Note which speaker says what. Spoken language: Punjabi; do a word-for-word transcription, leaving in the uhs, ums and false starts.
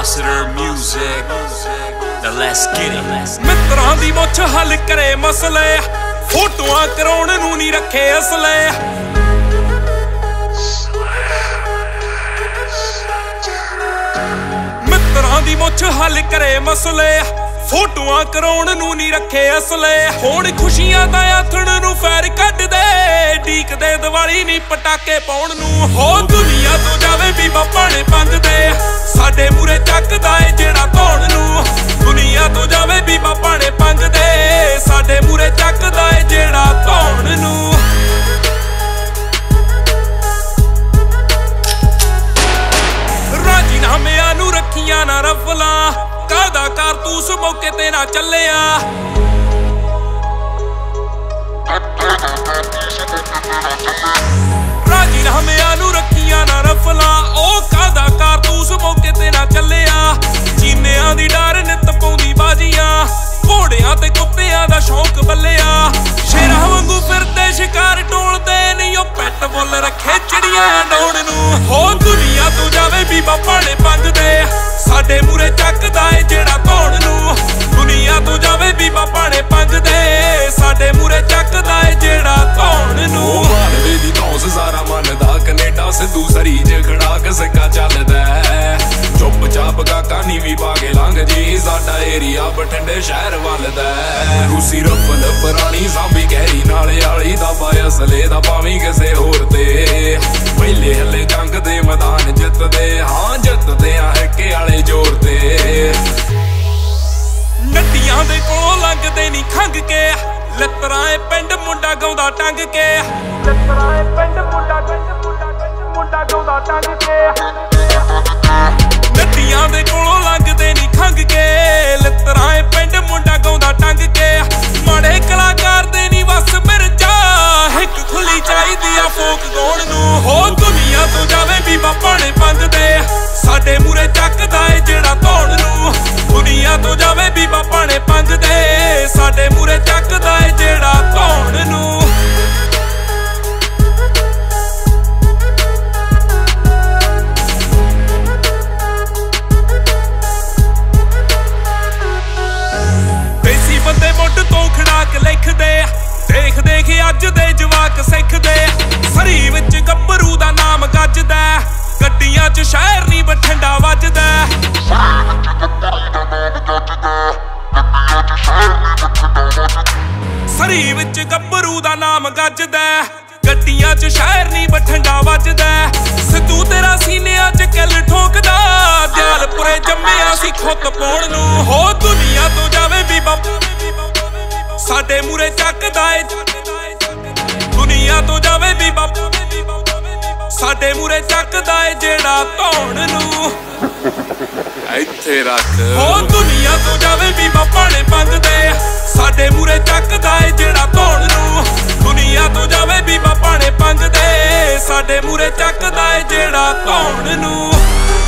Speaker 1: Ambassador Music. Now let's get it.
Speaker 2: ਮਿੱਤਰਾਂ ਦੀ ਮੁੱਛ ਹੱਲ ਕਰੇ ਮਸਲੇ, ਫੋਟੋਆਂ ਕਰਾਉਣ ਨੂੰ ਨਹੀਂ ਰੱਖੇ ਅਸਲੇ। ਮਿੱਤਰਾਂ ਦੀ ਮੁੱਛ ਹੱਲ ਕਰੇ ਮਸਲੇ, ਫੋਟੋਆਂ ਕਰਾਉਣ ਨੂੰ ਨਹੀਂ ਰੱਖੇ ਅਸਲੇ। ਹੁਣ ਖੁਸ਼ੀਆਂ ਦਾ ਆਥਣ ਨੂੰ ਫੈਰ ਕੱਢਦੇ, ਢੀਕਦੇ ਦੀਵਾਲੀ ਨਹੀਂ ਪਟਾਕੇ ਪਾਉਣ ਨੂੰ। ਹੋ ਦੁਨੀਆ ਤੋਂ ਜਾਵੇ ਬੀਬਾ ਭਾਣੇ ਪੰਗਦੇ, ਸਾਡੇ ਮੂਰੇ ਚੱਕਦਾ ਏ ਜਿਹੜਾ ਧੌਣ ਨੂੰ। ਦੁਨੀਆ ਤੋਂ ਜਾਵੇ ਬੀਬਾ ਭਾਣੇ ਪੰਗਦੇ, ਸਾਡੇ ਮੂਰੇ ਚੱਕਦਾ ਏ ਜਿਹੜਾ ਧੌਣ ਨੂੰ। ਰਾਜੀਨਾਮਿਆਂ ਨੂੰ ਰੱਖੀਆਂ ਨਾ ਰਫਲਾਂ, ਕਾਹਦਾ ਕਾਰਤੂਸ ਮੌਕੇ ਤੇ ਨਾ ਚੱਲਿਆ। ਰਾਜੀਨਾਮਿਆਂ ਨੂੰ ਰੱਖੀਆਂ ਨਾ ਰਫਲਾਂ, ਉਹ ਕਾਹਦਾ ਕਾਰਤੂਸ ਮੌਕੇ ਤੇ ਨਾ ਚੱਲਿਆ। ਚੀਨਿਆਂ ਦੀ ਡਰ ਨਿੱਤ ਪਾਉਂਦੀ ਬਾਜ਼ੀਆਂ, ਘੋੜਿਆਂ ਤੇ ਕੁੱਤਿਆਂ ਦਾ ਸ਼ੌਂਕ ਬੱਲਿਆ। ਸ਼ੇਰਾਂ ਵਾਂਗੂ ਫਿਰਦੇ ਸ਼ਿਕਾਰ ਟੋਲਦੇ ਨਹੀਂ, ਉਹ ਪੈਟ ਫੁੱਲ ਰੱਖੇ ਚਿੜੀਆਂ ਡਾਉਣ ਨੂੰ। ਹੋ ਦੁਨੀਆ ਤੋਂ ਜਾਵੇ ਬੀਬਾ ਭਾਣੇ ਪੰਗਦੇ, ਸਾਡੇ ਮੂਰੇ ਚੱਕਦਾ ਏ ਜਿਹੜਾ ਧੌਣ ਨੂੰ। ਦੁਨੀਆ ਤੋਂ ਜਾਵੇ ਬੀਬਾ ਭਾਣੇ ਪੰਗਦੇ, ਸਾਡੇ ਮੂਰੇ ਚੱਕਦਾ ਏ ਜਿਹੜਾ ਧੌਣ ਨੂੰ।
Speaker 3: ਮਾਲਵੇ ਦੀ ਧੌਂਸ ਸਾਰਾ ਮੰਨਦਾ, ਕਨੇਡਾ ਸਿੱਧੂ ਸਰੀ ਚ ਖੜਾ ਕਸਕਾ ਚੱਲਦਾ। ਚੁੱਪ ਚਾਪ ਕਾਕਾ ਨੀਵੀਂ ਪਾ ਕੇ ਲੰਘ ਜੀ, ਸਾਡਾ ਏਰੀਆ ਬਠਿੰਡੇ ਸ਼ਹਿਰ ਵੱਲਦਾ। ਰੂਸੀ ਰਫਲ ਪੁਰਾਣੀ ਸਾਂਭੀ ਗਹਿਰੀ ਨਾਲੇ ਵਾਲੀ ਦਾ ਪਾਇਆ ਅਸਲੇ ਦਾ ਭਾਵੇਂ ਕਿਸੇ ਹੋਰ ਤੇ। ਪਹਿਲੇ ਹੱਲੇ ਜੰਗ ਦੇ ਮੈਦਾਨ ਜਿੱਤਦੇ, ਹਾਂ ਜਿੱਤਦੇ ਆ ਹੈਕੇ ਵਾਲੇ ਜ਼ੋਰ ਤੇ।
Speaker 2: ਨੱਡੀਆਂ ਦੇ ਕੋਲੋਂ ਲੰਘਦੇ ਨਹੀਂ ਖੰਘ ਕੇ, ਲੱਤਰਾਂ ਏ ਪਿੰਡ ਮੁੰਡਾ ਗਾਉਂਦਾ ਟੰਗ ਕੇ। ਲੱਤਰਾਂ ਏ ਪਿੰਡ ਮੁੰਡਾ ਮੁੰਡਾ ਗਾਉਂਦਾ ਟੰਗ ਕੇ। ਨੱਡੀਆਂ ਦੇ ਕੋਲੋਂ ਲੰਘਦੇ ਨਹੀਂ ਖੰਘ ਕੇ, ਲੱਤਰਾਂ ਏ ਪਿੰਡ ਮੁੰਡਾ ਗਾਉਂਦਾ ਟੰਗ ਕੇ। ਮਾੜੇ ਕਲਾਕਾਰ ਦੇ ਨਹੀਂ ਵਸ ਮਿਰਜਾ, ਹਿੱਕ ਖੁੱਲੀ ਚਾਹੀਦੀ ਆ ਫੋਕ ਗਾਉਣ ਨੂੰ। ਹੋ ਦੁਨੀਆ ਤੋਂ ਜਾਵੇ ਬੀਬਾ ਭਾਣੇ ਪੰਗਦੇ, ਸਾਡੇ ਮੂਰੇ ਚੱਕਦਾ ਏ ਜਿਹੜਾ ਧੌਣ ਨੂੰ। ਦੁਨੀਆ ਤੋਂ ਜਾਵੇ ਬੀਬਾ ਭਾਣੇ ਪੰਗਦੇ, ਸਾਡੇ ਮੂਰੇ ਚੱਕਦਾ ਏ ਜਿਹੜਾ ਧੌਣ ਨੂੰ। ਦੇਸੀ ਬੰਦੇ ਮੁੱਢ ਤੋਂ ਖੜਾਕ ਲਿਖਦੇ, ਦੇਖ ਦੇਖ ਅੱਜ ਦੇ ਜਵਾਕ ਸਿੱਖਦੇ। ਸਰੀ ਵਿੱਚ ਗੱਭਰੂ ਦਾ ਨਾਮ ਗੱਜਦਾ, ਗੱਡੀਆਂ ਚ ਸ਼ਹਿਰ ਨਹੀਂ ਬਠਿੰਡਾ ਵੱਜਦਾ। ਸਰੀ ਵਿੱਚ ਗੱਭਰੂ ਦਾ ਨਾਮ ਗੱਜਦਾ, ਗੱਡੀਆਂ ਚ ਸ਼ਹਿਰ ਨਹੀਂ ਬਠਿੰਡਾ ਵੱਜਦਾ। ਸਿੱਧੂ ਤੇਰਾ ਸੀਨਿਆਂ ਚ ਕਿੱਲ ਠੋਕਦਾ, ਦਿਆਲਪੁਰੇ ਜੰਮਿਆ ਸੀ ਖੁੱਤ ਪਾਉਣ ਨੂੰ। ਹੋ ਦੁਨੀਆ ਤੋਂ ਜਾਵੇ ਬੀਬਾ, ਸਾਡੇ ਮੂਰੇ ਚੱਕਦਾ ਏ। ਦੁਨੀਆ ਤੋਂ ਜਾਵੇ ਬੀਬਾ, ਸਾਡੇ ਮੂਰੇ ਚੱਕਦਾ ਏ ਜਿਹੜਾ ਧੌਣ ਨੂੰ।
Speaker 3: ਇੱਥੇ ਰੱਖ।
Speaker 2: ਹੋ ਦੁਨੀਆ ਤੋਂ ਜਾਵੇ ਬੀਬਾ ਭਾਣੇ ਪੰਗਦੇ, ਸਾਡੇ ਮੂਰੇ ਚੱਕਦਾ ਏ ਜਿਹੜਾ ਧੌਣ ਨੂੰ। ਦੁਨੀਆ ਤੋਂ ਜਾਵੇ ਬੀਬਾ ਭਾਣੇ ਪੰਗਦੇ, ਸਾਡੇ ਮੂਰੇ ਚੱਕਦਾ ਏ ਜਿਹੜਾ ਧੌਣ ਨੂੰ।